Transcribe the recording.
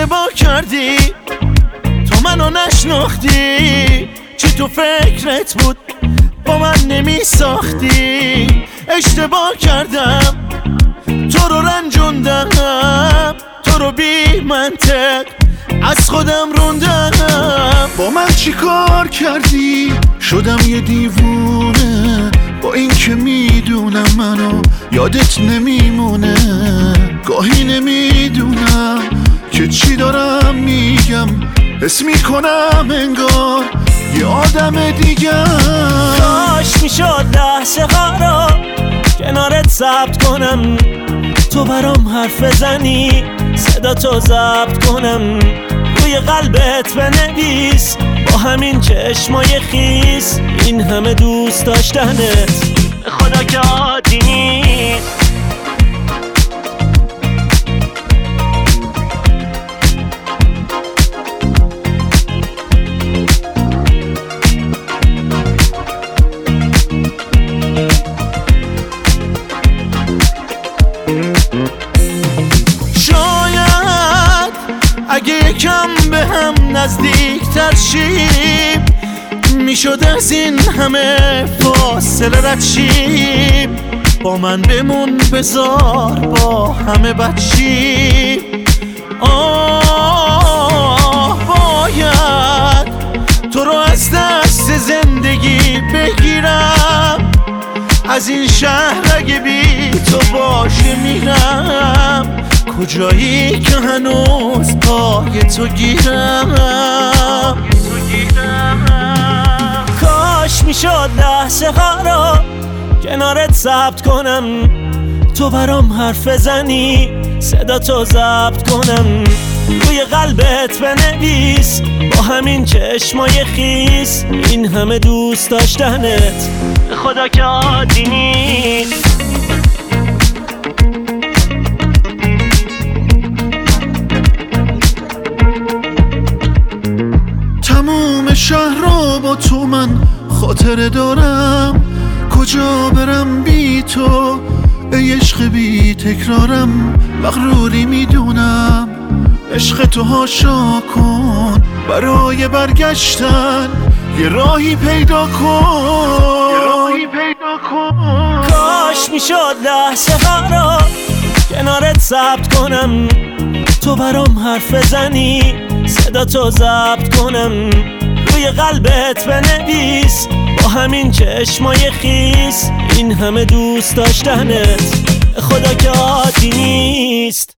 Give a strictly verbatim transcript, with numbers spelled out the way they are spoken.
اشتباه کردی، تو منو نشناختی. چی تو فکرت بود با من نمی ساختی؟ اشتباه کردم، تو رو رنجوندم، تو رو بی منطق از خودم روندم. با من چی کار کردی؟ شدم یه دیوونه، با این که میدونم منو یادت نمیمونه. گاهی نمیدونم که چی دارم میگم، حس میکنم انگار یه آدم دیگه. کاش میشد لحظه ها رو کنارت ثبت کنم، تو برام حرف بزنی صدا تو ضبط کنم، روی قلبت بنویس با همین چشمای خیس این همه دوست داشتنت خدا که عادی نیست. شاید اگه یکم به هم نزدیک تر شیم میشد از این همه فاصله رد شیم. با من بمون بذار با همه بد شیم. آه باید تو رو از دست زندگی بگیرم، از این شهر اگه بی تو باشه میرم. کجایی که هنوز پای تو گیرم. کاش میشد لحظه ها رو کنارت ثبت کنم، تو برام حرف بزنی صدا تو ضبط کنم، روی قلبت بنویس با همین چشمای خیس این همه دوست داشتنت خدا که عادی نیست. تموم شهر رو با تو من خاطره دارم، کجا برم بی تو ای عشق بی تکرارم. مغروری میدونم عشق تو هاشا کن، برای برگشتن یه راهی پیدا کن، یه راهی پیدا کن. کاش میشد لحظه ها رو کنارت ثبت کنم، تو برام حرف بزنی صدا تو ضبط کنم، روی قلبت بنویس با همین چشمای خیس این همه دوست داشتنت خدا که عادی نیست.